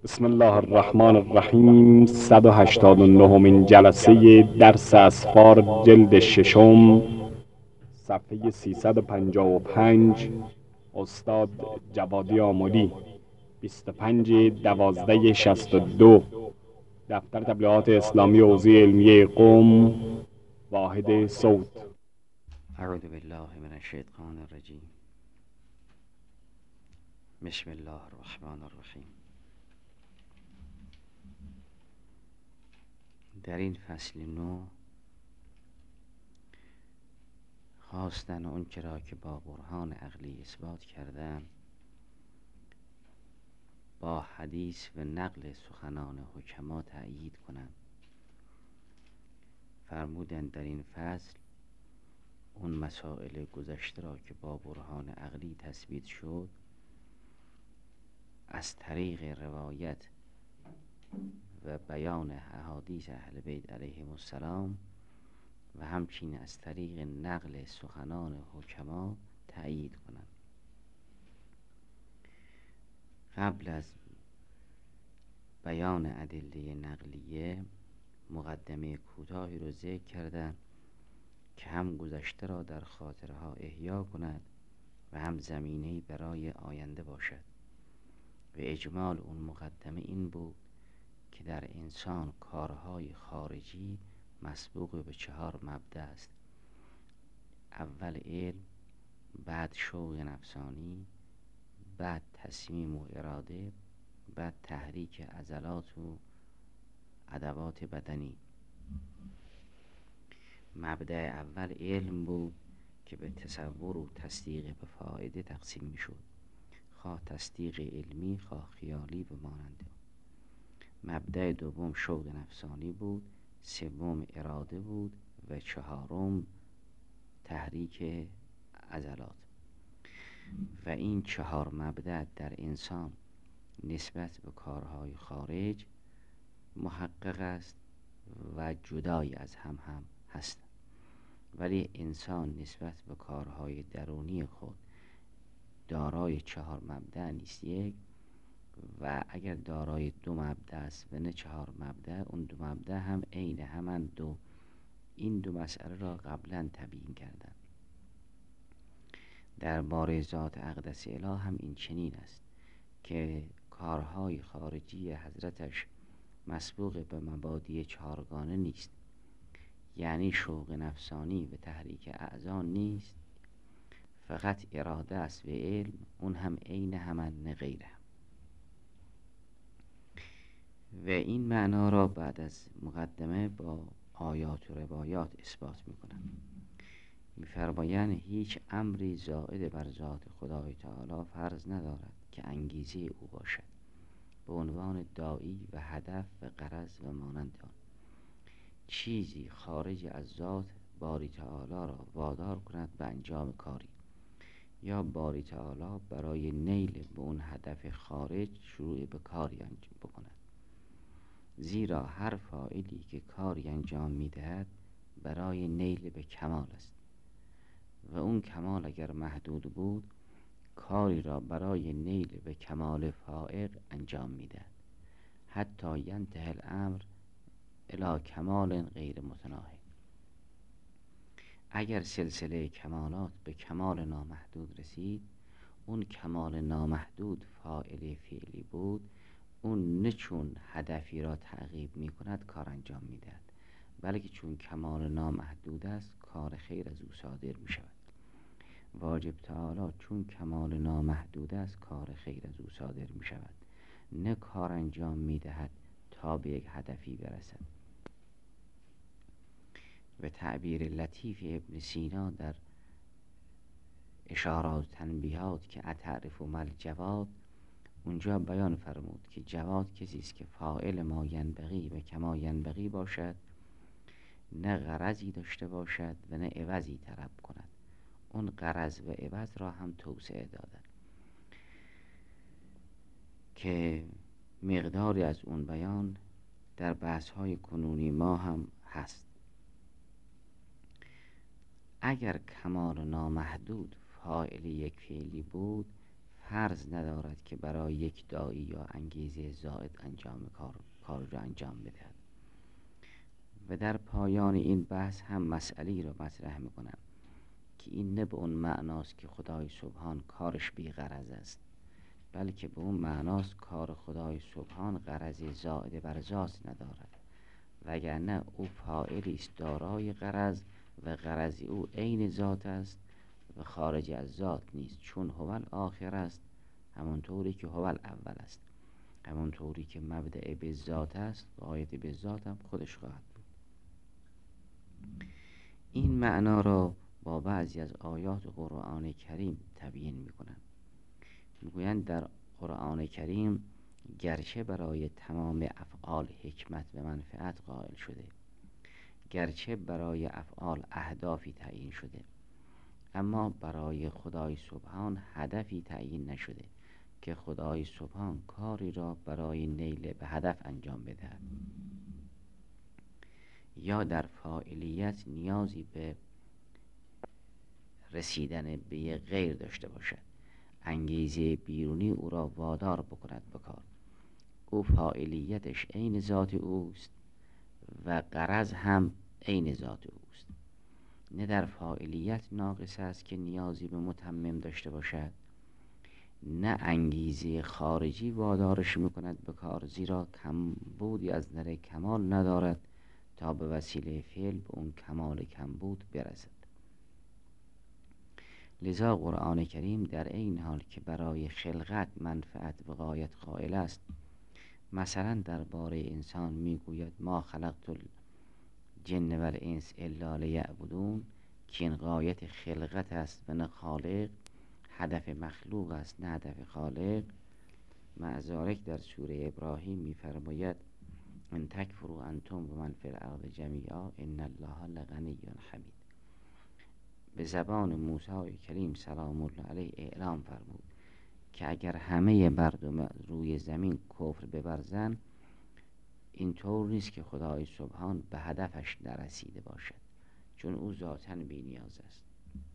بسم الله الرحمن الرحیم. 189مین جلسه درس اسفار جلد ششم، صفحه 355. استاد جوادی آملی. 25/12/62. دفتر تبلیغات اسلامی حوزه علمیه قم. واحد صوت. اعوذ بالله من الشیطان الرجیم. بسم الله الرحمن الرحیم. در این فصل نو خواستن اون چرا که با برهان عقلی اثبات کردن با حدیث و نقل سخنان حکما تأیید کنند. فرمودند در این فصل اون مسائل گذشته را که با برهان عقلی تثبیت شد از طریق روایت و بیان احادیث اهل بیت علیهم السلام و همچنین از طریق نقل سخنان حکما تأیید کنند. قبل از بیان ادله نقلیه مقدمه کوتاهی رو ذکر کردند که هم گذشته را در خاطرها احیا کند و هم زمینه‌ای برای آینده باشد. و اجمال اون مقدمه این بود که در انسان کارهای خارجی مسبوق به 4 مبدأ است: اول علم، بعد شوق نفسانی، بعد تصمیم و اراده، بعد تحریک عضلات و ادوات بدنی. مبدأ اول علم بود که به تصور و تصدیق به فائده تقسیم می شد، خواه تصدیق علمی خواه خیالی به مانند. مبدأ دوم شوق نفسانی بود، سوم اراده بود و چهارم تحریک عضلات. و این 4 مبدأ در انسان نسبت به کارهای خارج محقق است و جدای از هم هستند، ولی انسان نسبت به کارهای درونی خود دارای 4 مبدأ نیست یک، و اگر دارای 2 مبدأ است و نه 4 مبدأ، اون 2 مبدأ هم عین همان دو. این 2 مسئله را قبلا تبیین کردم. در باره ذات اقدس اله هم این چنین است که کارهای خارجی حضرتش مسبوق به مبادی 4گانه نیست، یعنی شوق نفسانی و تحریک اعضا نیست، فقط اراده است و علم، اون هم عین همان نه غیره. و این معنا را بعد از مقدمه با آیات و روایات اثبات میکنند. می‌فرمایند هیچ امری زائد بر ذات خدای تعالی فرض ندارد که انگیزه او باشد به عنوان داعی و هدف و غرض و مانند آن. چیزی خارج از ذات باری تعالی را وادار کند به انجام کاری، یا باری تعالی برای نیل به اون هدف خارج شروع به کاری انجام بکند. زیرا هر فاعلی که کاری انجام میدهد برای نیل به کمال است و اون کمال اگر محدود بود کاری را برای نیل به کمال فائق انجام میدهد حتی ینتهی الامر الی کمال غیر متناهی. اگر سلسله کمالات به کمال نامحدود رسید، اون کمال نامحدود فاعل فعلی بود، اون نه چون هدفی را تعقیب می کند کار انجام می دهد، بلکه چون کمال نامحدود است کار خیر از او صادر می شود. واجب تعالی چون کمال نامحدود است کار خیر از او صادر می شود، نه کار انجام می دهد تا به یک هدفی برسد. و تعبیر لطیف ابن سینا در اشارات تنبیهات که اتعرف مل جواد، اونجا بیان فرمود که جواد کسی است که فاعل ما ینبغی و کما ینبغی باشد، نه غرضی داشته باشد و نه عوضی طلب کند. اون غرض و عوض را هم توسعه دادن که مقداری از اون بیان در بحث‌های کنونی ما هم هست. اگر کمال نامحدود فاعل یک فعلی بود، فرض ندارد که برای یک داعی یا انگیزه زائد کار را انجام بدهد. و در پایان این بحث هم مسئله‌ای را مطرح می‌کنم که این نه به اون معناست که خدای سبحان کارش بی غرض است، بلکه به اون معناست کار خدای سبحان غرضی زائد بر ذات ندارد، وگرنه او فاعلی است دارای غرض و غرض او عین ذات است و خارج از ذات نیست، چون هو الاخر است، همونطوری که هو الاول است، همونطوری که مبدأ به ذات است غایت به ذات هم خودش خواهد بود. این معنا را با بعضی از آیات قرآن کریم تبیین می‌کنند. میگویند در قرآن کریم گرچه برای تمام افعال حکمت و منفعت قائل شده، گرچه برای افعال اهدافی تعیین شده، اما برای خدای سبحان هدفی تعیین نشده که خدای سبحان کاری را برای نیل به هدف انجام بدهد یا در فاعلیت نیازی به رسیدن به غیر داشته باشد، انگیزه بیرونی او را وادار بکند به کار. او فاعلیتش عین ذات اوست و غرض هم عین ذات اوست. نه در فاعلیت ناقص است که نیازی به متمم داشته باشد، نه انگیزه خارجی وادارش میکند به کار، زیرا کمبودی از نظر کمال ندارد تا به وسیله فعل به اون کمال کمبود برسد. لذا قرآن کریم در این حال که برای خلقت منفعت و غایت قائل است، مثلا درباره انسان میگوید ما خلقت الجن و الانس الا لیعبدون، که این غایت خلقت است و نه خالق، هدف مخلوق است نه هدف خالق. معذارک در سوره ابراهیم میفرماید ان تکفروا انتم و من فی الارض جمیعا ان الله لغنی حمید. به زبان موسی کریم سلام الله علیه اعلام فرمود که اگر همه مردم روی زمین کفر بورزند، اینطور نیست که خدای سبحان به هدفش نرسیده باشد، چون او ذاتاً بی نیاز است.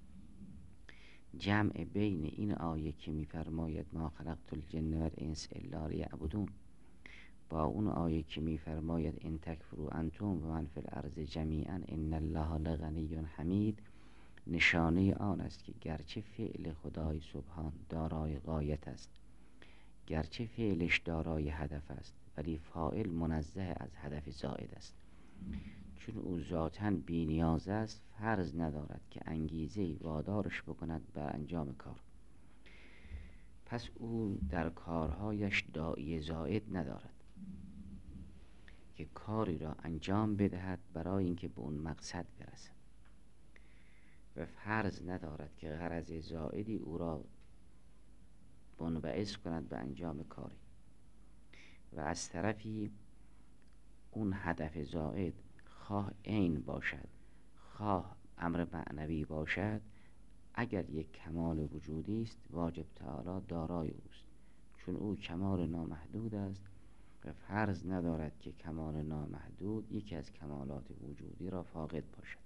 جمع بین این آیه که میفرماید ما خلقت الجن و الانس الا لیعبدون با اون آیه که میفرماید ان تکفروا انتم و من فی الارض جمیعا ان الله لغنی حمید نشانه آن است که گرچه فعل خدای سبحان دارای غایت است، گرچه فعلش دارای هدف است، ولی فاعل منزه از هدف زائد است. چون او ذاتاً بی نیاز است، فرض ندارد که انگیزه وادارش بکند به انجام کار. پس او در کارهایش داعی زائد ندارد که کاری را انجام بدهد برای اینکه به اون مقصد برسد، و فرض ندارد که غرض زائدی او را منبعث کند به انجام کاری. و از طرفی اون هدف زائد خواه عین باشد خواه امر معنوی باشد، اگر یک کمال وجودی است واجب تعالی دارای اوست، چون او کمال نامحدود است و فرض ندارد که کمال نامحدود یکی از کمالات وجودی را فاقد باشد.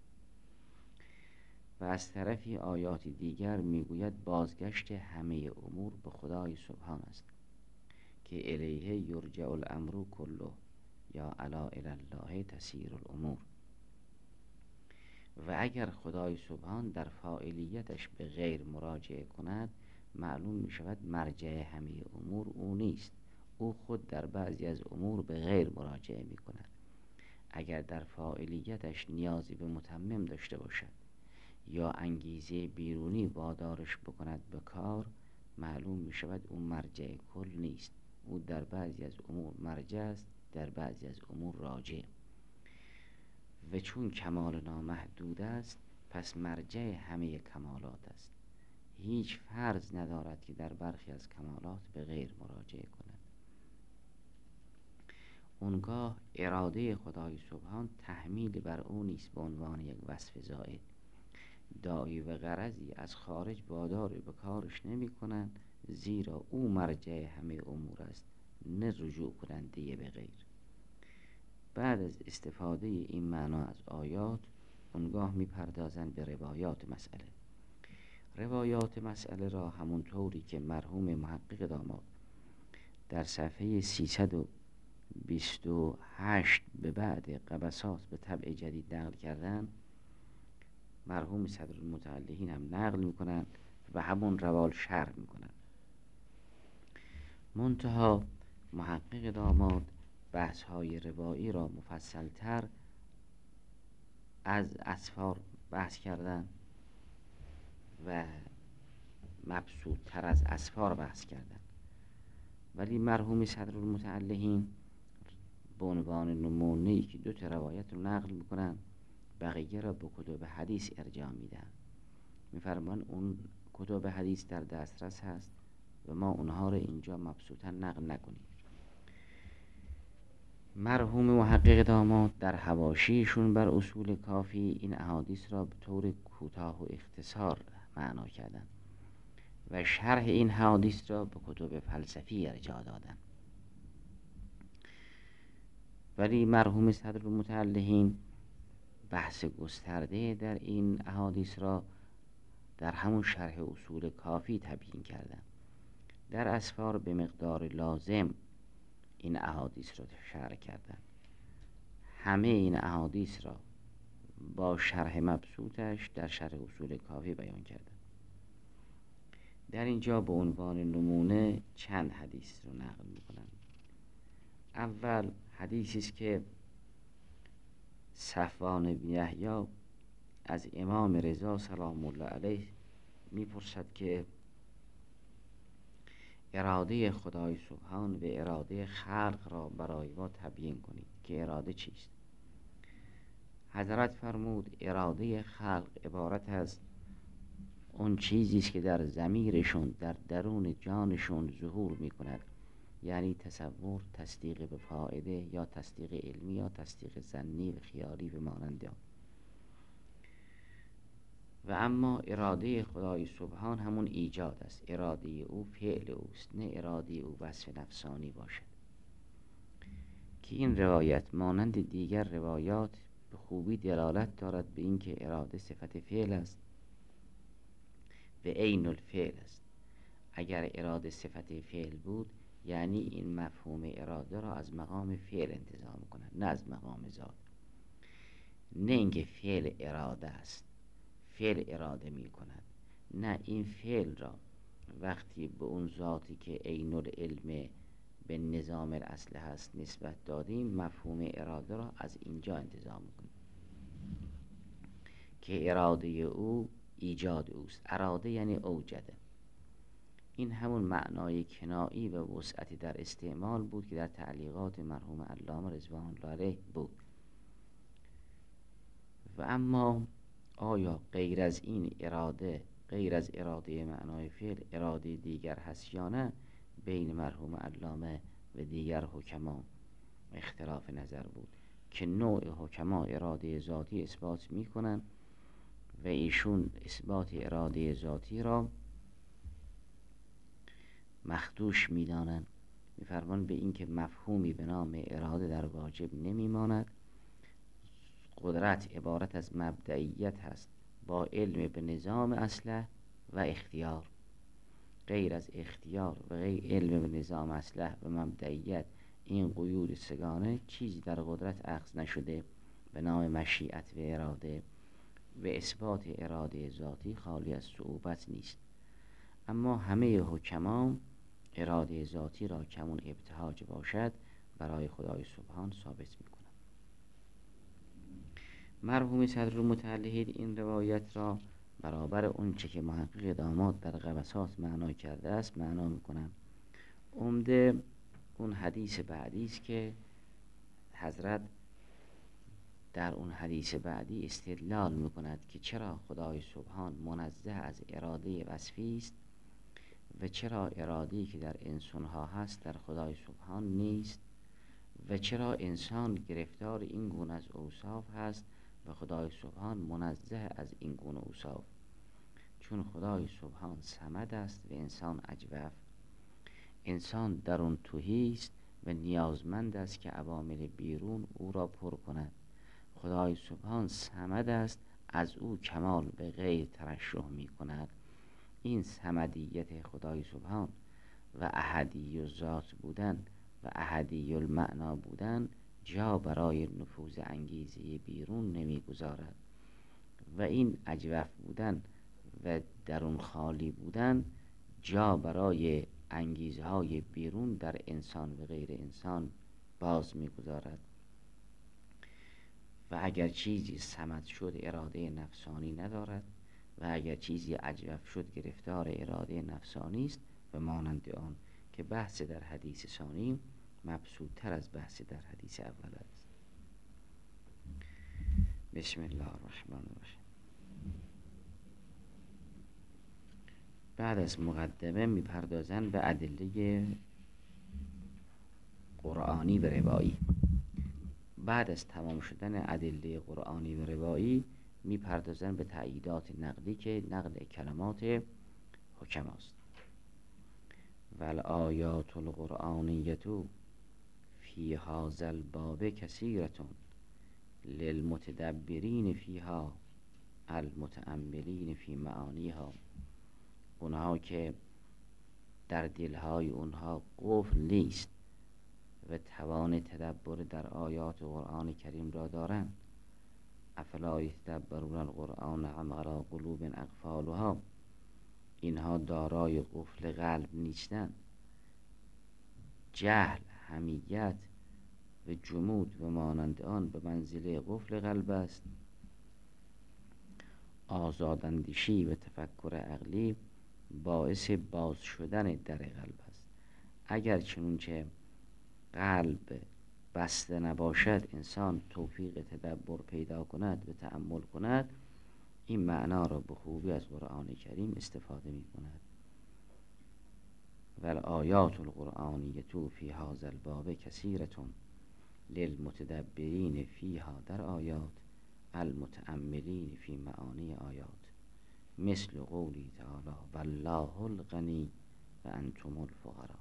و از طرفی آیات دیگر میگوید بازگشت همه امور به خدای سبحان است که الیه یرجع الامر کله یا الا الی الله تسیر الامور. و اگر خدای سبحان در فاعلیتش به غیر مراجعه کند، معلوم می شود مرجع همه امور او نیست، او خود در بعضی از امور به غیر مراجعه می کند. اگر در فاعلیتش نیازی به متمم داشته باشد یا انگیزه بیرونی وادارش بکند به کار، معلوم می شود او مرجع کل نیست، او در بعضی از امور مرجع است، در بعضی از امور راجع. و چون کمال نامحدود است، پس مرجع همه کمالات است، هیچ فرض ندارد که در برخی از کمالات به غیر مراجعه کند. اونگاه اراده خدای سبحان تحمیل بر او نیست به عنوان یک وصف زائد. داعی و غرضی از خارج وادار به کارش نمی کنند، زیرا او مرجع همه امور است، نه رجوع کننده به غیر. بعد از استفاده این معنا از آیات، اونگاه می پردازند به روایات مسئله. روایات مسئله را همونطوری که مرحوم محقق داماد در صفحه 328 به بعد قبسات به طبع جدید نقل کردن، مرحوم صدرالمتعلقین هم نقل میکنن و همون روال شرح میکنن. منتها محقق داماد بحث های روایی را مفصلتر از اسفار بحث کردن و مبسوطتر از اسفار بحث کردن، ولی مرحوم صدرالمتعلقین به عنوان نمونه‌ای که 2 تا روایت رو نقل میکنن، بقیه را به کتب حدیث ارجاع میدن. میفرمان اون کتب حدیث در دسترس هست و ما اونها رو اینجا مبسوطا نقل نکنیم. مرحوم محقق داماد در حواشیشون بر اصول کافی این احادیث را به طور کوتاه و اختصار معنا کردن و شرح این احادیث را به کتب فلسفی ارجاع دادن. ولی مرحوم صدرالمتعلقین بحث گسترده در این احادیث را در همون شرح اصول کافی تبیین کردن. در اسفار به مقدار لازم این احادیث را شرح کردن. همه این احادیث را با شرح مبسوطش در شرح اصول کافی بیان کردن. در اینجا به عنوان نمونه چند حدیث رو نقل میکنم. اول حدیثی است که صفوان بن یحیی از امام رضا سلام الله علیه میپرسد که اراده خدای سبحان و اراده خلق را برای ما تبیین کنید که اراده چیست. حضرت فرمود اراده خلق عبارت از اون چیزی است که در ضمیرشون، در درون جانشون ظهور میکند، یعنی تصور، تصدیق به فائده یا تصدیق علمی یا تصدیق ظنی و خیالی به مانند آن. و اما اراده خدای سبحان همون ایجاد است، اراده او فعل اوست، نه اراده او وصف نفسانی باشد. که این روایت مانند دیگر روایات به خوبی دلالت دارد به اینکه اراده صفت فعل است و عین الفعل است. اگر اراده صفت فعل بود یعنی این مفهوم اراده را از مقام فعل انتزاع می‌کند، نه از مقام ذات. نه اینکه فعل اراده است، فعل اراده می‌کند، نه این فعل را وقتی به اون ذاتی که عین العلم به نظام الاصل هست نسبت دادیم، مفهوم اراده را از اینجا انتزاع می‌کنیم که اراده او ایجاد اوست. اراده یعنی اوجده. این همون معنای کنایی و وسعتی در استعمال بود که در تعلیقات مرحوم علامه رضوان الله علیه بود. و اما آیا غیر از این اراده، غیر از اراده معنای فعل، اراده دیگر هست یا نه؟ بین مرحوم علامه و دیگر حکما اختلاف نظر بود که نوع حکما اراده ذاتی اثبات میکنن و ایشون اثبات اراده ذاتی را مخدوش میدانند. میفرمان به این که مفهومی به نام اراده در واجب نمیماند. قدرت عبارت از مبدئیت هست با علم به نظام اصله و اختیار. غیر از اختیار و غیر علم به نظام اصله و مبدئیت، این قیود سگانه چیزی در قدرت اخذ نشده به نام مشیت و اراده و اثبات اراده ذاتی خالی از صعوبت نیست. اما همه حکما اراده ذاتی را کمون ابتهاج باشد برای خدای سبحان ثابت میکنند. مرحوم صدرالمتعلقین این روایت را برابر اونچه که محقق داماد در قبسات معنا کرده است معنا میکنم. عمده اون حدیث بعدی است که حضرت در اون حدیث بعدی استدلال میکند که چرا خدای سبحان منزه از اراده وصفی است و چرا اراده‌ای که در انسان‌ها هست در خدای سبحان نیست و چرا انسان گرفتار این گونه از اوصاف هست و خدای سبحان منزه از این گونه اوصاف. چون خدای سبحان صمد است و انسان اجوف. انسان در اون تهی است و نیازمند است که عوامل بیرون او را پر کند. خدای سبحان صمد است، از او کمال به غیر ترشح می کند این صمدیت خدای سبحان و احدی الذات بودن و احدی المعنا بودن جا برای نفوذ انگیزه بیرون نمیگذارد و این اجوف بودن و درون خالی بودن جا برای انگیزه های بیرون در انسان و غیر انسان باز میگذارد و اگر چیزی صمد شد اراده نفسانی ندارد و اگر چیزی اجوف شد گرفتار اراده نفسانی است و مانند آن که بحث در حدیث ثانی مبسوط‌تر از بحث در حدیث اول است. بسم الله الرحمن الرحیم. بعد از مقدمه میپردازن به ادله قرآنی و روایی. بعد از تمام شدن ادله قرآنی و روایی میپردازن به تأییدات نقلی که نقل کلمات حکم است. والآیات القرآنیة فی هذا الباب کثیرة للمتدبرین فیها المتأملین فی معانیها. اونها که در دلهای اونها قفل نیست و توان تدبر در آیات قرآن کریم را دارند. افلا یتدبرون القرآن ام علی قلوب اقفالها. اینها دارای قفل قلب نیستند. جهل، حمیت و جمود و مانند آن به منزله قفل قلب است. آزاداندیشی و تفکر عقلی باعث باز شدن در قلب است. اگر چنانچه قلب بسته نباشد انسان توفیق تدبر پیدا کند و تأمل کند، این معنا را به خوبی از قرآن کریم استفاده می کند. والآیات القرآنیة فی هذا الباب کثیرة للمتدبرین فیها در آیات المتأملین فی معانی آیات، مثل قولی تعالی والله الغنی و انتم الفقراء.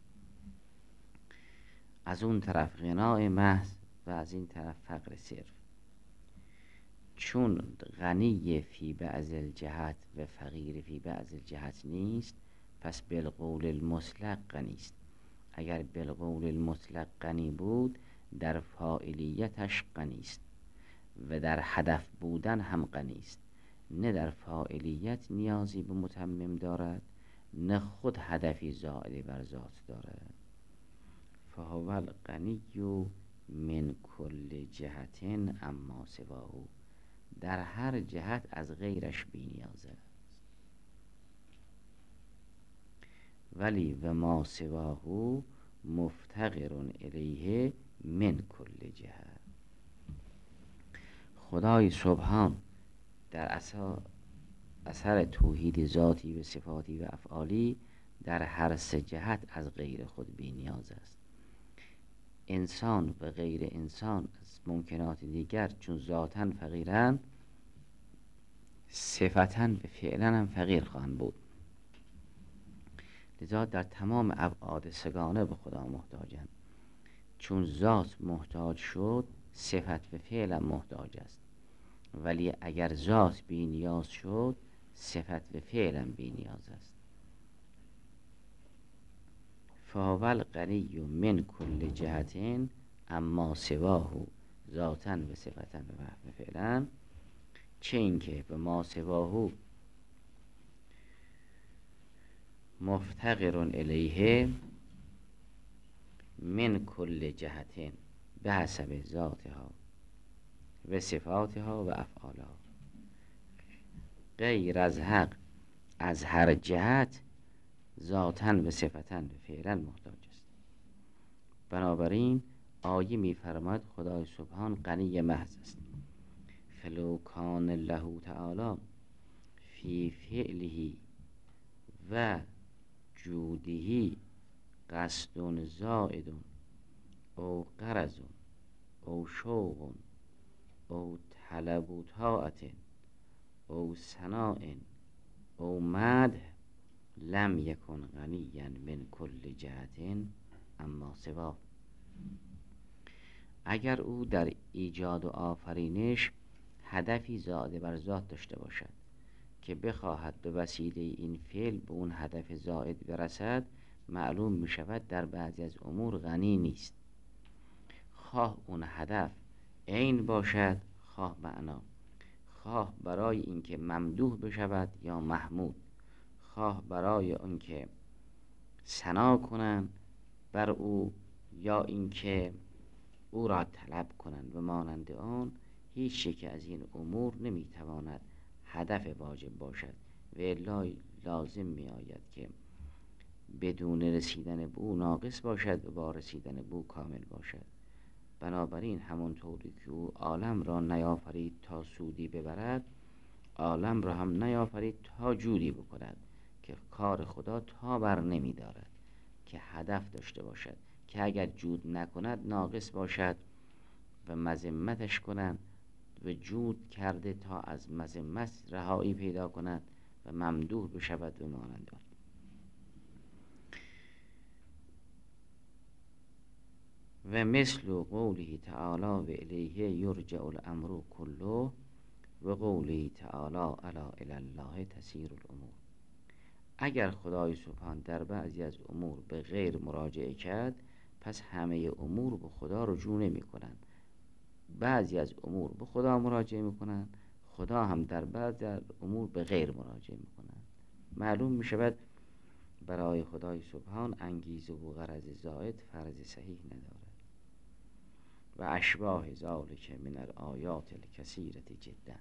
از اون طرف غنای محض و از این طرف فقر صرف. چون غنی فی بعض الجهت و فقیر فی بعض الجهت نیست، پس بالقول المطلق غنی است. اگر بالقول المطلق غنی بود در فاعلیتش غنی است و در هدف بودن هم غنی است. نه در فاعلیت نیازی به متمم دارد، نه خود هدفی زائد بر ذات دارد. فهو الغنی من کل جهت اما سواه. در هر جهت از غیرش بی نیاز است. ولی و ما سواه مفتقر الیه من کل جهت. خدای سبحان در اثر توحید ذاتی و صفاتی و افعالی در هر سه جهت از غیر خود بی نیاز است. انسان و غیر انسان از ممکنات دیگر چون ذاتاً فقیرند، صفتاً و فعلاً هم فقیر خواهند بود. لذا در تمام ابعاد سگانه به خدا محتاجند. چون ذات محتاج شد، صفت و فعل هم محتاج است. ولی اگر ذات بی نیاز شد، صفت و فعل هم بی نیاز است. فهو الغنی من کل جهت اما سواه ذاتا و صفتا و فعلا. چه اینکه به ما سواه مفتقر الیه من کل جهت به حسب ذاتها و صفاتها و افعالها. غیر از حق از هر جهت ذاتاً و صفتاً و فعلاً محتاج است. بنابراین آیه می‌فرماید خدای سبحان غنی محض است. فلو کان له تعالی فی فعله و جوده قصد زائد او غرض او شوق او طلب طاعت او ثناء او مدح لم یکن غنیا من کل جهت اما سوا. اگر او در ایجاد و آفرینش هدفی زائد بر ذات داشته باشد که بخواهد به وسیله این فعل به اون هدف زائد برسد، معلوم می شود در بعضی از امور غنی نیست، خواه اون هدف عین باشد خواه معنا، خواه برای اینکه ممدوح بشود یا محمود، خواه برای اینکه ثنا کنند بر او یا اینکه او را طلب کنند و مانند آن. هیچ یک از این امور نمیتواند هدف واجب باشد و الا لازم می آید که بدون رسیدن به او ناقص باشد و با رسیدن به او کامل باشد. بنابراین همانطوری که او عالم را نیافرید تا سودی ببرد، عالم را هم نیافرید تا جودی بکند، که کار خدا تا بر نمی دارد که هدف داشته باشد، که اگر جود نکند ناقص باشد و مذمتش کنند و جود کرده تا از مذمت رهایی پیدا کند و ممدوح بشود و مانند آن. و مثل قوله تعالی و الیه یرجع الامر کله و قوله تعالی الا الی الله تسیر الامور. اگر خدای سبحان در بعضی از امور به غیر مراجعه کرد، پس همه امور به خدا رجوع نمی کنند. بعضی از امور به خدا مراجعه می کنند، خدا هم در بعضی از امور به غیر مراجعه می کنند. معلوم می شود برای خدای سبحان انگیزه و غرض زائد فرض صحیح ندارد. و اشباه ذالک من الآیات الکثیرة جدا.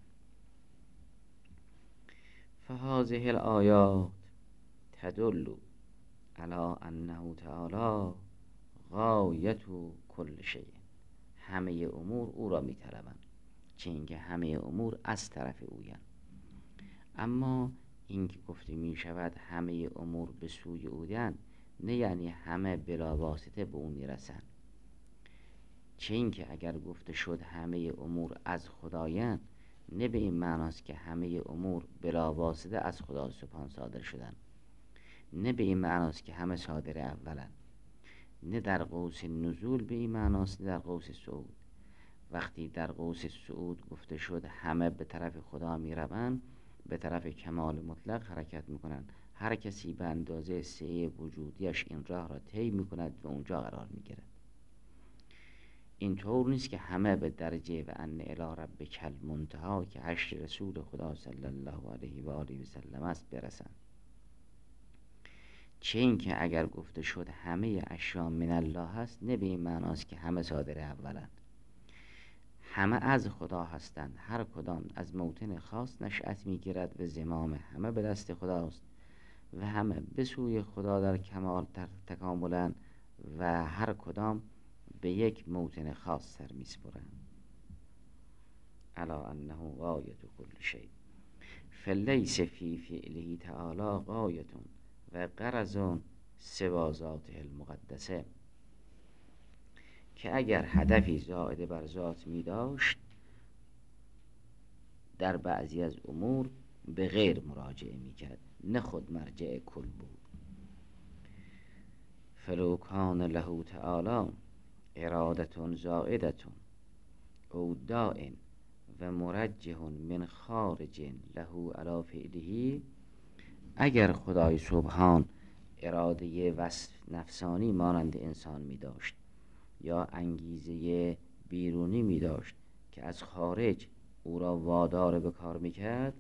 فهذه الآیات تدل علی انه تعالی غایت کل شیء. همه امور او را می طلبند، چه اینکه همه امور از طرف اویند. اما این که گفته می شود همه امور به سوی اویند، نه یعنی همه بلا واسطه به اون می رسند. چه اینکه اگر گفته شد همه امور از خدایند، نه به این معناست که همه امور بلا واسطه از خدا سبحان صادر شدند، نه به این معناست که همه صادر اولند، نه در قوس نزول به این معناست، نه در قوس صعود. وقتی در قوس صعود گفته شد همه به طرف خدا می روند، به طرف کمال مطلق حرکت می کنند. هر کسی به اندازه سعی وجودیش این راه را طی می کند و اونجا قرار می گیرد. این طور نیست که همه به درجه و ان الی ربک المنتهی که حشر رسول خدا صلی الله علیه و آله و سلم است برسند. چه این که اگر گفته شد همه اشیاء من الله هست، نه به این معناست که همه صادر اولند. همه از خدا هستند، هر کدام از موطن خاص نشأت می گیرد و زمام همه به دست خداست و همه به سوی خدا در کمال تکاملند و هر کدام به یک موطن خاص سر می سپرند. الا انه غایت کل شیء فلیس فی فعله تعالی غایت و غرض سوی ذاته المقدسه. که اگر هدفی زائد بر ذات می داشت، در بعضی از امور به غیر مراجعه می کرد، نه خود مرجع کل بود. فلو کان له تعالی ارادة زائدة او داء و مرجح من خارج له علی فعله. اگر خدای سبحان اراده وصف نفسانی مانند انسان می داشت یا انگیزه بیرونی می داشت که از خارج او را وادار به کار می کرد،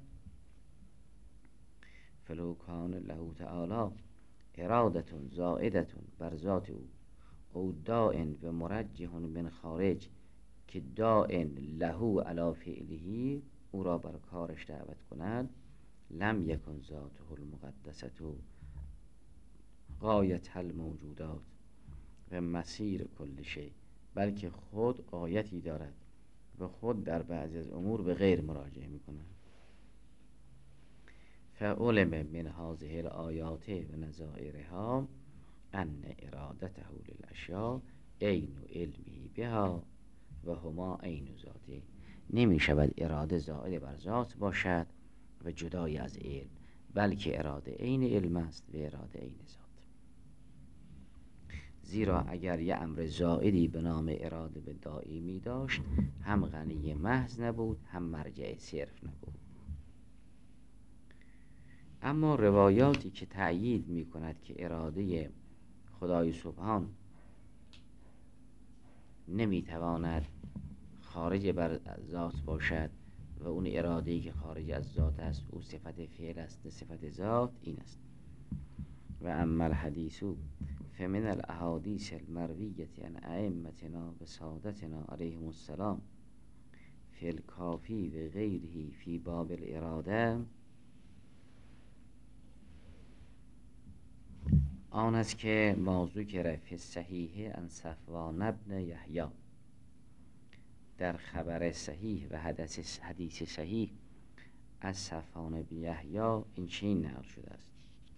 فلو کان له تعالی ارادة زائدة بر ذات او داء و مرجح من خارج که داء له علی فعله او را بر کارش دعوت کند، لم یکن ذاته المقدسة غایت الموجودات و مسیر کل شیء، بلکه خود غایتی دارد و خود در بعضی از امور به غیر مراجعه می کند. فعلم من هذه الآیات و نظائرها ان ارادته للاشیاء عین علمه بها و هما عین ذاته. نمی شود اراده زائد بر ذات باشد و جدای از علم، بلکه اراده عین علم است و اراده عین ذات. زیرا اگر یه امر زائدی به نام اراده به داعی می داشت، هم غنی محض نبود هم مرجع صرف نبود. اما روایاتی که تأیید می کند که اراده خدای سبحان نمی تواند خارج بر ذات باشد و اون اراده‌ای که خارج از ذات است او صفت فعل است نه صفت ذات، این است. و اما الحدیث فمن الاحادیث المرویة عن ائمتنا و سادتنا علیهم السلام فی الکافی و غیره فی باب الاراده، آن است که موضوع که فی الصحیح عن صفوان بن یحیی، در خبر صحیح و حدیث صحیح از صفوان بن یحیی این چنین نقل شده است.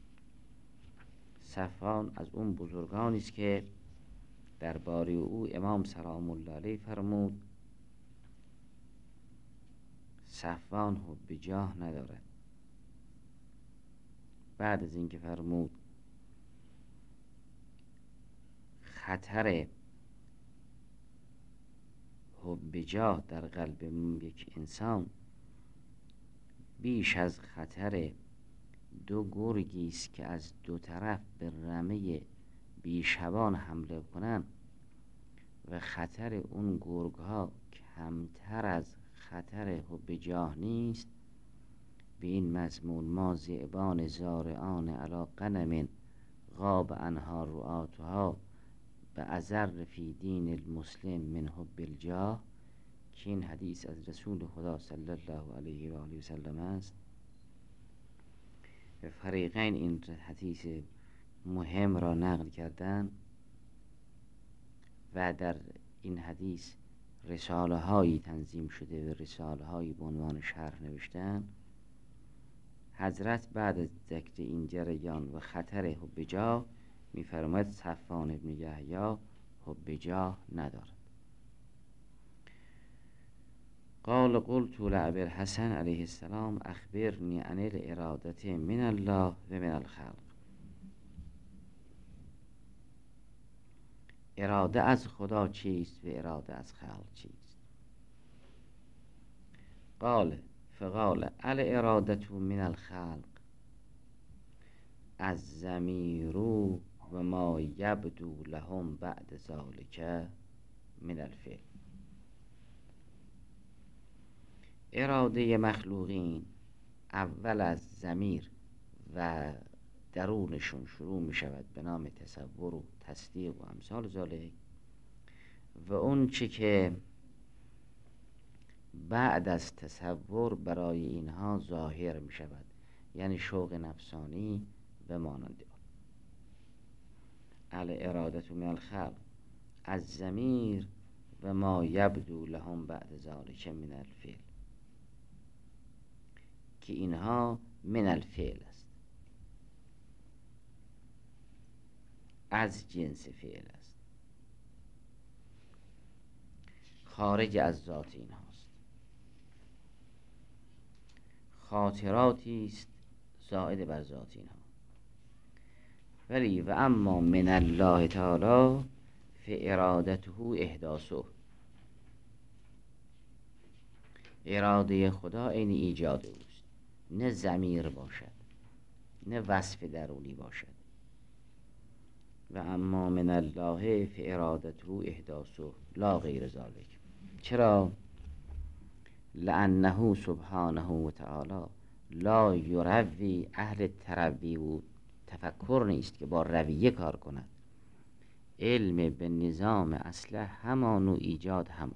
صفوان از اون بزرگانی است که درباره او امام سلام الله علیه فرمود صفوان حب جاه ندارد. بعد از اینکه فرمود خطر حب جاه در قلب یک انسان بیش از خطر دو گرگی است که از دو طرف به رمه بیشبان حمله کنند و خطر اون گرگ ها کمتر از خطر حب جاه نیست، به این مضمون ما ذئبان زارعان علی غنم غاب عنها رعاتها بأضر فی دین المسلم من حب الجاه، که این حدیث از رسول خدا صلی الله علیه و آله و سلم است. فریقین این حدیث مهم را نقل کردند و در این حدیث رساله هایی تنظیم شده و رساله هایی به عنوان شرح نوشتن. حضرت بعد از ذکر این جریان و خطر حب جاه می‌فرماید صفوان بن یحیی حب جاه ندارد. قال قلت لأبی الحسن علیه السلام اخبرنی عن الارادة من الله و من الخلق. اراده از خدا چیست و اراده از خلق چیست؟ فقال الارادة من الخلق الضمیر و ما یبدو لهم بعد ذلک من الفعل. اراده مخلوقین اول از ضمیر و درونشون شروع می شود به نام تصور و تصدیق و امثال ذالک، و اون چی که بعد از تصور برای اینها ظاهر می شود، یعنی شوق نفسانی و مانند آن. اراده من الخلق از ضمیر و ما یبدو لهم بعد ذلک من الفعل، که اینها من الفعل است، از جنس فعل است، خارج از ذات اینهاست، خاطراتی است زائد بر ذات اینها. ولی و اما من الله تعالی فارادته احداثه، اراده خدا عین ایجاد اوست، نه ضمیر باشد نه وصف درونی باشد. و اما من الله فارادته احداثه لا غیر ذلک. چرا؟ لانه سبحانه و تعالی لا یروی، اهل تروی و تفکر نیست که با رویه کار کند. علم به نظام اصله همان و ایجاد همان.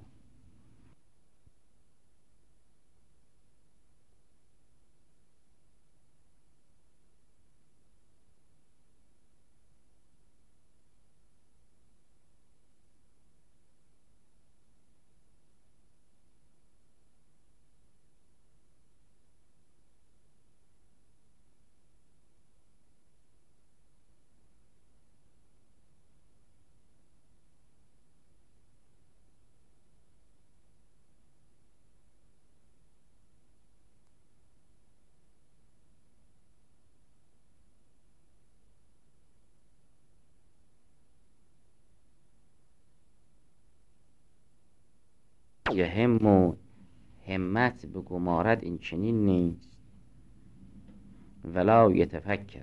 هم و همت به گمارد این چنین نیست. ولا یتفکر.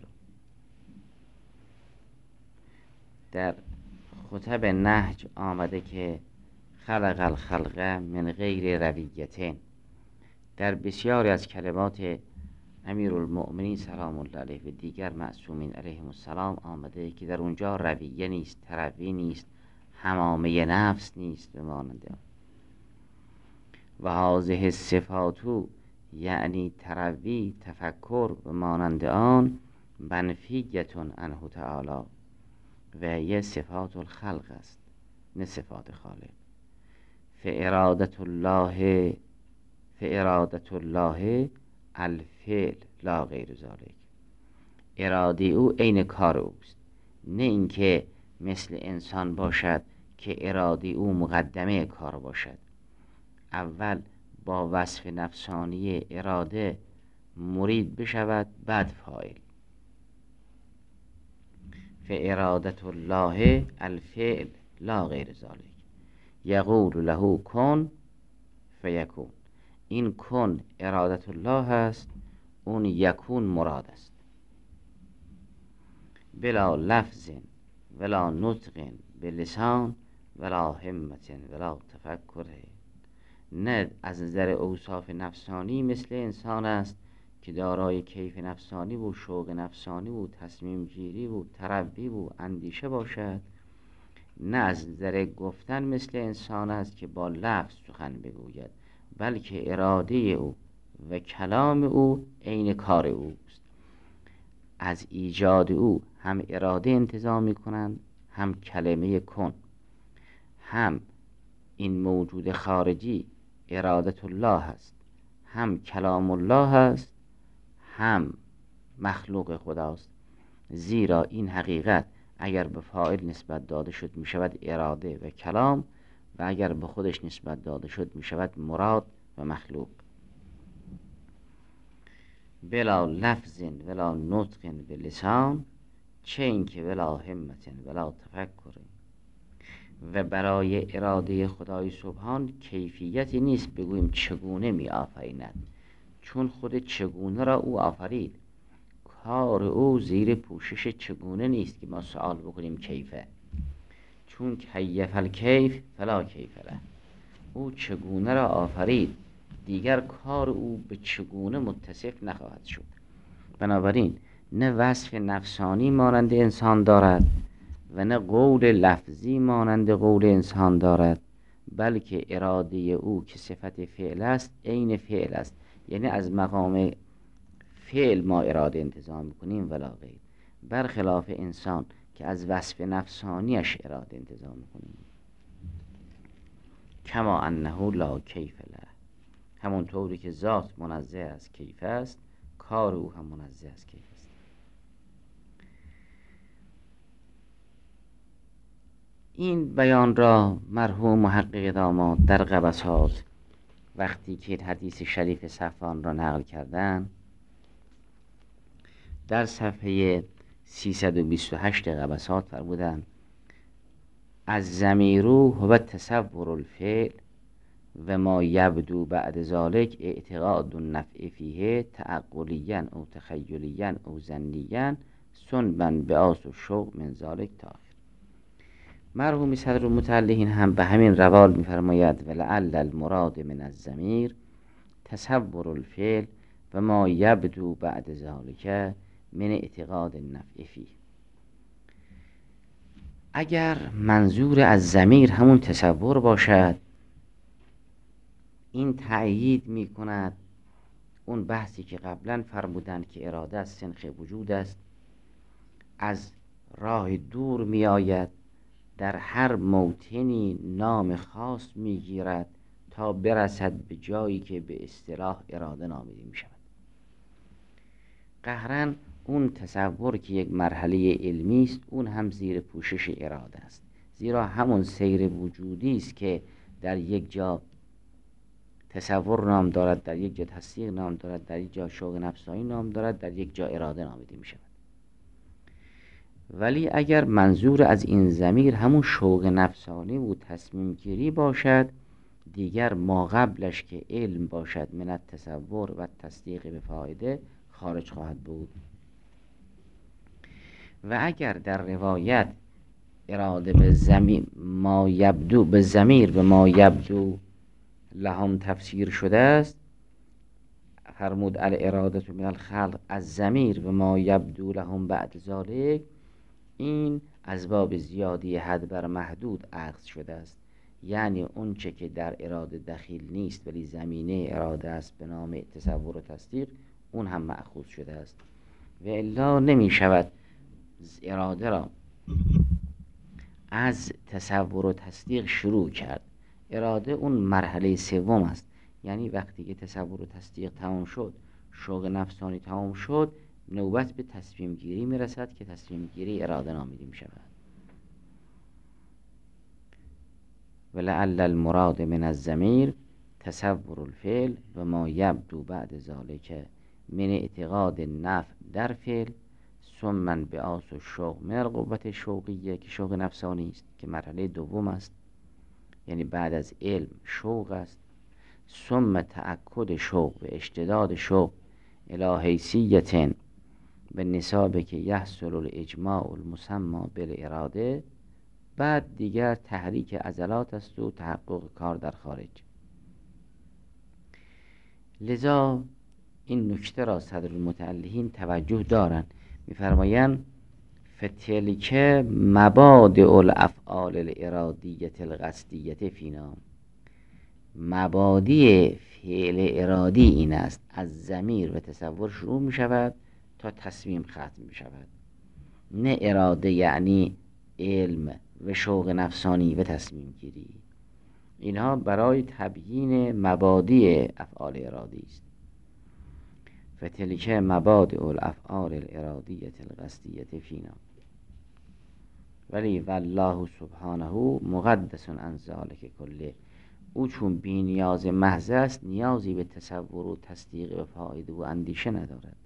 در خطب نهج آمده که خلق الخلق من غیر رویتین. در بسیاری از کلمات امیرالمؤمنین سلام الله علیه و دیگر معصومین علیهم السلام آمده که در اونجا رویه نیست، تروی نیست، حمامه نفس نیست به مانند آن. و هذه صفاتو یعنی تروی، تفکر به مانند آن، منفیتون عنه تعالی و یه صفات الخلق است نه صفات خالق. فارادت الله الفعل لا غیر ذلک. اراده او عین کار اوست، نه اینکه مثل انسان باشد که اراده او مقدمه کار باشد. اول با وصف نفسانی اراده مرید بشود بعد فاعل. فارادت الله الفعل لا غیر ذلک. یقول له کن فیکون. این کن ارادت الله است، اون یکون مراد است. بلا لفظ ولا نطق بلسان ولا همت ولا تفکر. نه از نظر اوصاف نفسانی مثل انسان است که دارای کیف نفسانی و شوق نفسانی و تصمیم گیری و تروی و اندیشه باشد، نه از نظر گفتن مثل انسان است که با لفظ سخن بگوید، بلکه اراده او و کلام او عین کار اوست. از ایجاد او هم اراده انتزاع می کنند، هم کلمه کن. هم این موجود خارجی ارادت الله است، هم کلام الله است، هم مخلوق خداست. زیرا این حقیقت اگر به فاعل نسبت داده شد می شود اراده و کلام، و اگر به خودش نسبت داده شد می شود مراد و مخلوق. بلا لفظ ولا نطق بلسان، چه اینکه ولا همت ولا تفکر. و برای اراده خدای سبحان کیفیتی نیست بگوییم چگونه می آفریند، چون خود چگونه را او آفرید. کار او زیر پوشش چگونه نیست که ما سوال بکنیم کیفه، چون کیف الکیف فلا کیف له. او چگونه را آفرید، دیگر کار او به چگونه متصف نخواهد شد. بنابراین نه وصف نفسانی مانند انسان دارد و نه قول لفظی مانند قول انسان دارد، بلکه اراده او که صفت فعل است عین فعل است. یعنی از مقام فعل ما اراده انتزاع میکنیم ولا غیر، برخلاف انسان که از وصف نفسانیش اراده انتزاع میکنیم. کما انه لا کیف له. همونطوری که ذات منزه از کیف است، کار او هم منزه از کیف است. این بیان را مرحوم محقق داماد در قبسات وقتی که حدیث شریف صفوان را نقل کردن، در صفحه 328 قبسات فرمودند: از ضمیرو هو تصور الفعل و ما یبدو بعد ذالک اعتقاد النفع فیه تعقلیاً او تخیلیاً او ظنیاً سنباً بعاص و شوق من ذالک تا. مرحوم صدر المتعلقین هم به همین روال می‌فرماید: ولعل المراد من الضمیر تصور الفعل و ما یبدو بعد ذالک من اعتقاد النفع فیه. اگر منظور از ضمیر همون تصور باشد، این تأیید می کند اون بحثی که قبلا فرمودند که اراده از سنخ وجود است، از راه دور می آید، در هر موطنی نام خاص می گیرد تا برسد به جایی که به اصطلاح اراده نامیده می شود. قهرن اون تصور که یک مرحله علمی است، اون هم زیر پوشش اراده است، زیرا همون سیر وجودی است که در یک جا تصور نام دارد، در یک جا تصدیق نام دارد، در یک جا شوق نفسانی نام دارد، در یک جا اراده نامیده می شود. ولی اگر منظور از این ضمیر همون شوق نفسانی و تصمیم گیری باشد، دیگر ما قبلش که علم باشد من التصور و تصدیق به فایده خارج خواهد بود. و اگر در روایت اراده به ضمیر ما یبدو به ما یبدو لهم تفسیر شده است، فرمود الاراده من الخلق از ضمیر به ما یبدو لهم بعد ذالک، این از باب زیادی حد بر محدود اخذ شده است. یعنی اون چه که در اراده دخیل نیست ولی زمینه اراده است به نام تصور و تصدیق، اون هم مأخوذ شده است. و الا نمی شود اراده را از تصور و تصدیق شروع کرد. اراده اون مرحله سوم است. یعنی وقتی که تصور و تصدیق تمام شد، شوق نفسانی تمام شد، نوبت به تصمیم گیری می رسد که تصمیم گیری اراده نامیده می شود. ولعل المراد من الضمیر تصور الفعل و ما یبدو بعد ذالک من اعتقاد نفع در فعل، ثم انبعاث و شوق من القوت شوقیه که شوق نفسانی است که مرحله دوم است، یعنی بعد از علم شوق است. ثم تأکد شوق و اشتداد شوق الی حیثیة به نسابه که یحصل الاجماع المسمى بالاراده، بعد دیگر تحریک عضلات است و تحقق کار در خارج. لذا این نکته را صدر المتعلهین توجه دارند، می‌فرمایند فتلک مبادئ الافعال الارادیة القصدیة فینا، مبادی فعل ارادی این است از ضمیر و تصور شروع می شود تا تصمیم ختم می شود. نه اراده یعنی علم و شوق نفسانی و تصمیم گیری. اینها برای تبیین مبادی افعال ارادی است. فتلک مبادئ الافعال الارادیة القصدیة فینا، ولی والله سبحانه مقدس عن ذلک کله، او چون بی نیاز محض است نیازی به تصور و تصدیق و فایده و اندیشه ندارد.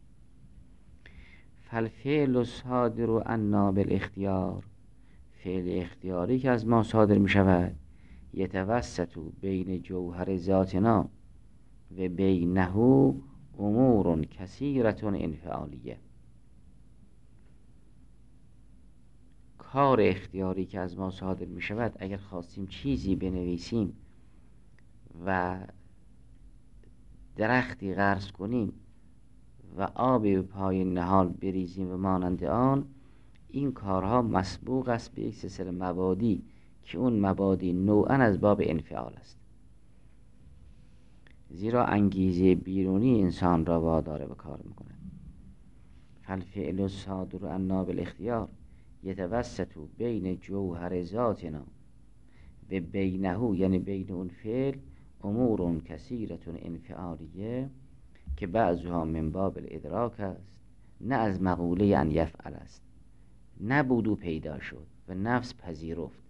فالفعل الصادر عنا بالاختیار، فعل اختیاری که از ما صادر می شود، یتوسط بین جوهر ذاتنا و بینه امور کثیرة انفعالیه، کار اختیاری که از ما صادر می شود، اگر خواستیم چیزی بنویسیم و درختی غرس کنیم و آبی به پای نهال بریزیم و مانند آن، این کارها مسبوق است به یک سلسله مبادی که اون مبادی نوعاً از باب انفعال است، زیرا انگیزه بیرونی انسان را وادار به کار می‌کند. فالفعل الصادر عنا بالاختیار یتوسط بین جوهر ذاتنا و بینه، یعنی بین اون فعل، امور کثیرة انفعالیه که بعضها من باب الادراک است، نه از مقوله ان یفعل است. نبود و پیدا شد و نفس پذیرفت.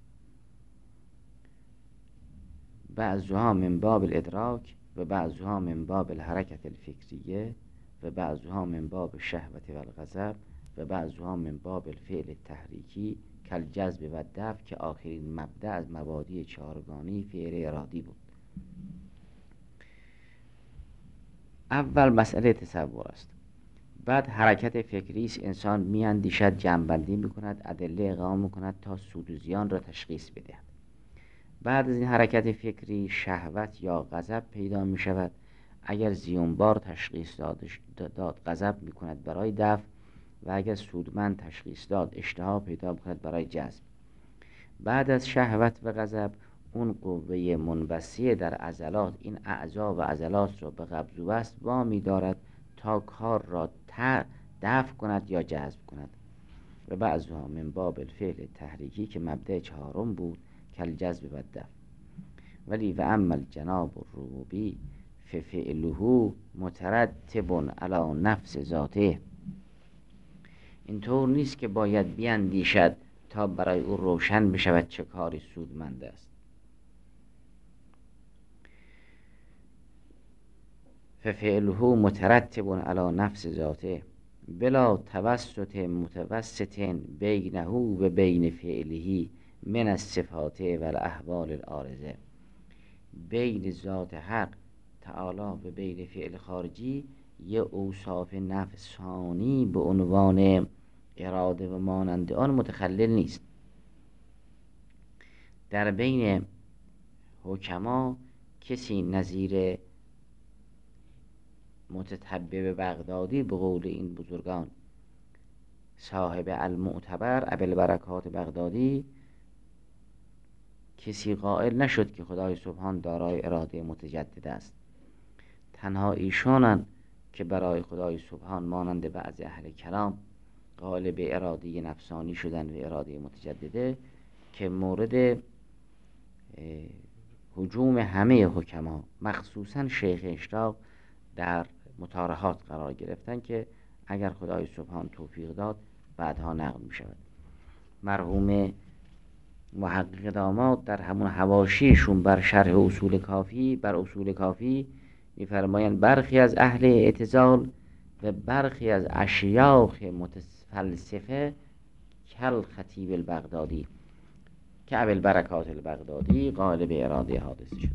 بعضها من باب الادراک و بعضها من باب الحرکت الفکریه و بعضها من باب الشهوت و الغضب و بعضها من باب الفعل التحریکی کالجذب و دفع که آخرین مبدأ از مبادی چهارگانی فعل ارادی بود. اول مسئله تصور است. بعد حرکت فکری است. انسان میاندیشد، جمع‌بندی میکند، ادله اقامه میکند تا سود و زیان را تشخیص بدهد. بعد از این حرکت فکری شهوت یا غضب پیدا میشود. اگر زیانبار تشخیص داد غضب میکند برای دفع، و اگر سودمند تشخیص داد اشتها پیدا میکند برای جذب. بعد از شهوت و غضب اون قوه منبسیه در عضلات این اعضا و عضلات را به قبض و بسط وامی دارد تا کار را دفع کند یا جذب کند. و بعضها من باب الفعل تحریکی که مبدأ چهارم بود کالجذب و دفع. ولی و اما الجناب الربوبی ففعله مترتب علی نفس ذاته، اینطور نیست که باید بیاندیشد تا برای او روشن بشود چه کاری سودمند است. ففعله مترتب علی نفس ذاته بلا توسط متوسط بینه و بین فعله من الصفات و الاحوال العارضه، بین ذات حق تعالی و بین فعل خارجی یه اوصاف نفسانی به عنوان اراده و مانند آن متخلل نیست. در بین حکما کسی نظیر متتبع بغدادی به قول این بزرگان صاحب المعتبر ابوالبرکات بغدادی کسی قائل نشد که خدای سبحان دارای اراده متجدد است. تنها ایشانند که برای خدای سبحان مانند بعض اهل کلام قائل به اراده نفسانی شدن و اراده متجدده که مورد هجوم همه حکما مخصوصا شیخ اشراق در مطارحات قرار گرفتن که اگر خدای سبحان توفیق داد بعدها نقل می شود. مرحوم محقق داماد در همون حواشیشون بر شرح اصول کافی می‌فرمایند برخی از اهل اعتزال و برخی از اشیاخ متفلسفه کل خطیب البغدادی که ابوالبرکات البغدادی قائل به اراده حادثه شد،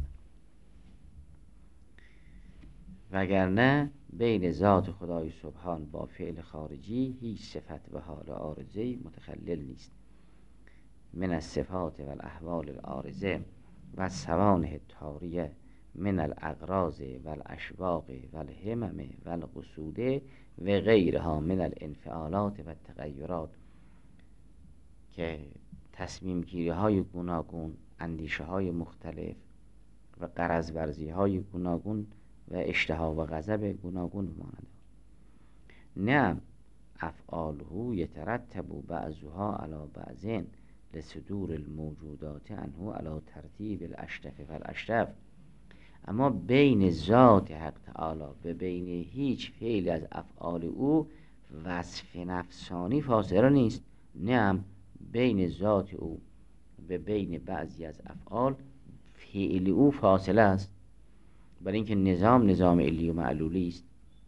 وگرنه بین ذات خدای سبحان با فعل خارجی هیچ صفت و حال عارضه‌ای متخلل نیست. من الصفات و الاحوال العارضه و السوانح الطاریه من الاغراض و الاشواق و الهمم و القصود و غیرها من الانفعالات و التغیرات، که تصمیم گیری های گوناگون، اندیشه های مختلف و غرض ورزی های گوناگون و اشتها و غضب گوناگون بماند. نه افعاله یترتب بعضها علی بعض لصدور الموجودات عنه علی ترتیب الاشرف و الاشرف، اما بین ذات حق تعالی به بین هیچ فعل از افعال او وصف نفسانی فاصله نیست. نه بین ذات او و بین بعضی از افعال فعل او فاصله است، برای اینکه نظام علی و معلولی است.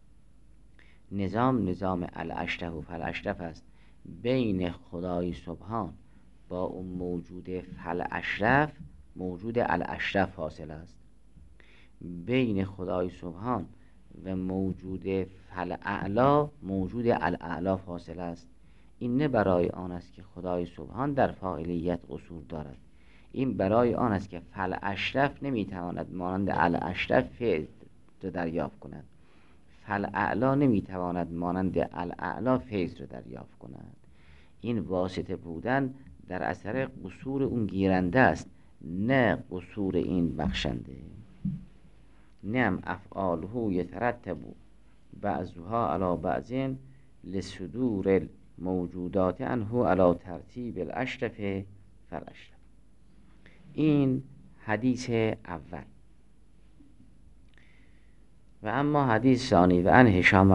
نظام الاشرف و فالاشرف است. بین خدای سبحان با اون موجود فالاشرف موجود الاشرف فاصله است. بین خدای سبحان و موجود فالاعلا موجود الاعلا فاصله است. این نه برای آن است که خدای سبحان در فاعلیت قصور دارد، این برای آن است که فالاشرف نمیتواند مانند الاشرف فعل را دریافت کند، فالاعلا نمیتواند مانند الاعلا فیض را دریافت کند. این واسطه بودن در اثر قصور اون گیرنده است، نه قصور این بخشنده. نعم افعاله یترتب بعضها علی بعض لصدور الموجودات عنه علی ترتیب الاشرف فالاشرف. این حدیث اول. و اما حدیث ثانی و عن هشام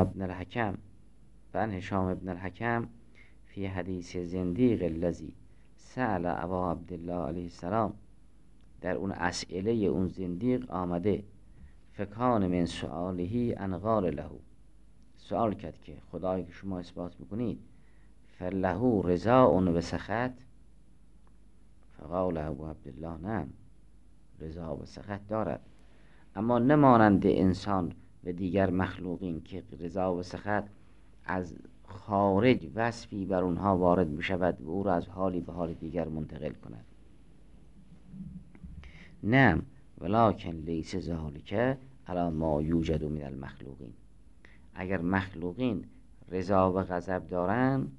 ابن الحکم فی حدیث زندیق الذی سأل ابا عبدالله علیه السلام، در اون اسئله اون زندیق آمده فکان من سؤاله ان قال له، سوال کرد که خدایی که شما اثبات میکنید فله رضا و سخط، فقال ابو عبدالله نعم رضا و سخط دارد، اما نمانند انسان و دیگر مخلوقین که رضا و سخط از خارج وصفی بر اونها وارد می شود و او را از حالی به حال دیگر منتقل کند. نه ولکن لیس ذالک علی ما یوجد من المخلوقین، اگر مخلوقین رضا و غضب دارند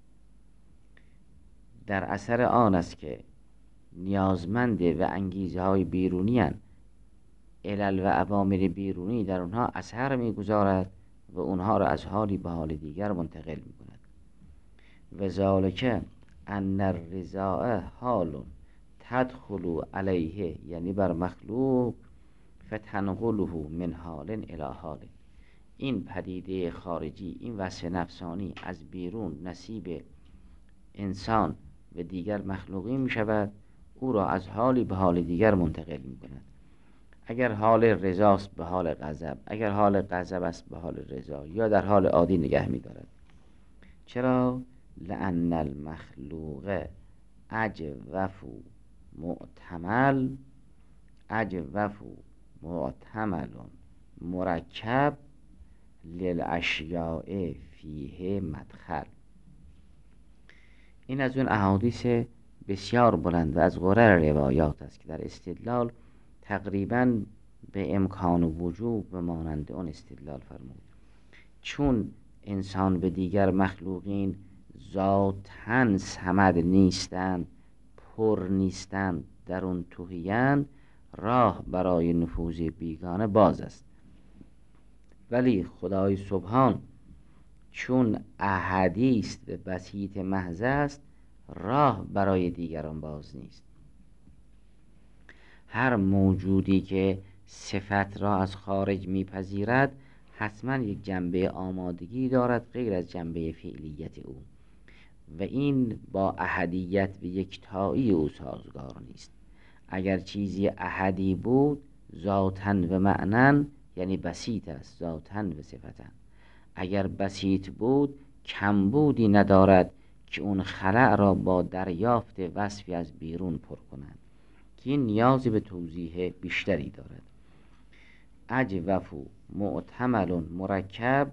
در اثر آن است که نیازمند و انگیزه های بیرونی هستند، علل و اوامر بیرونی در اونها اثر میگذارد و اونها را از حالی به حال دیگر منتقل میکند. و ذالک ان الرضا حال تدخل علیه، یعنی بر مخلوق، فتنقله من حال الی حال. این پدیده خارجی، این وصف نفسانی از بیرون نصیب انسان و دیگر مخلوقی می شود، او را از حالی به حال دیگر منتقل می کند. اگر حال رضاست به حال غضب، اگر حال غضب است به حال رضا، یا در حال عادی نگه می دارد. چرا؟ لأن المخلوق اجوف معتمل مرکب للاشیاء فیه مدخل. این از اون احادیث بسیار بلند و از غرر روایات است که در استدلال تقریباً به امکان و وجوب و مانند اون استدلال فرمود. چون انسان به دیگر مخلوقین ذاتاً صمد نیستند، پر نیستند، در اون توهیند، راه برای نفوذ بیگانه باز است. ولی خدای سبحان چون احدی است و بسیط محض است، راه برای دیگران باز نیست. هر موجودی که صفت را از خارج میپذیرد حتما یک جنبه آمادگی دارد غیر از جنبه فعلیت او و این با احدیت و یکتایی او سازگار نیست. اگر چیزی احدی بود ذاتاً و معناً یعنی بسیط است، ذاتاً و صفتاً. اگر بسیط بود کمبودی ندارد که اون خلأ را با دریافت وصفی از بیرون پر کنند که این نیازی به توضیح بیشتری دارد. اجوف معتمل مرکب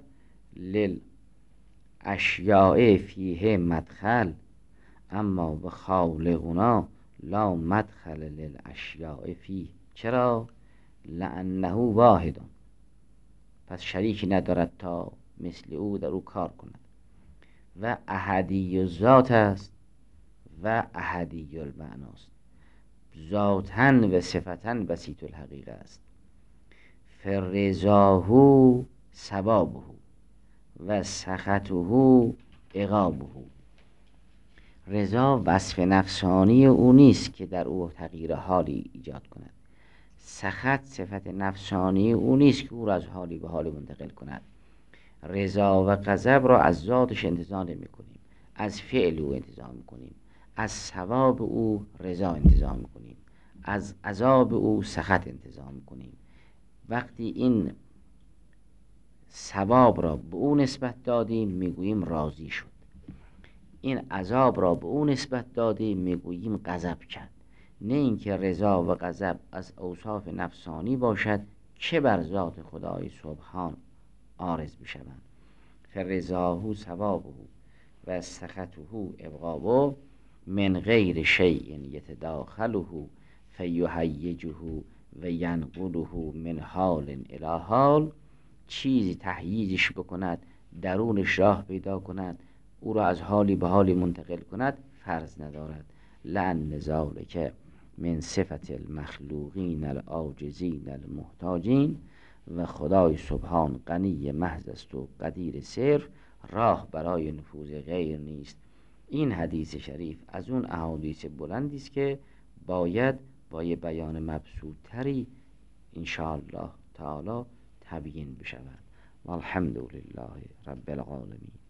للاشیاء فیه مدخل، اما به خالقنا لا مدخل للاشیاء فیه. چرا؟ لانه واحد، پس شریکی ندارد تا مثل او در او کار کند و احدی ذات است و احدی المعناست. ذاتاً و صفتاً بسیط الحقیقه است. فرزاه ثوابه و سخطه عقابه. رضا وصف نفسانی او نیست که در او تغییر حالی ایجاد کند. سخط صفت نفسانی او نیست که او را از حالی به حالی منتقل کند. رضا و غضب را از ذاتش انتزاع نمی کنیم، از فعل او انتزاع می کنیم، از ثواب او رضا انتزاع می کنیم، از عذاب او سخط انتزاع می کنیم. وقتی این ثواب را به او نسبت دادیم میگوییم راضی شد، این عذاب را به او نسبت دادیم میگوییم غضب کرد. نه اینکه رضا و غضب از اوصاف نفسانی باشد که بر ذات خدای سبحان عارض بشوند. فرضاه ثوابه و سخطه ابغابه من غیر شیء یتداخله فیهیجه و ینقله من حال الی حال. چیزی تهییجش بکند، درونش راه پیدا کند، او را از حالی به حالی منتقل کند، فرض ندارد. لأن ذلک من صفت المخلوقین العاجزین المحتاجین، و خدای سبحان غنی محض است و قدیر صرف، راه برای نفوذ غیر نیست. این حدیث شریف از اون احادیث بلندی است که باید با یه بیان مبسوط تری انشاءالله تعالی تبیین بشود. والحمد لله رب العالمین.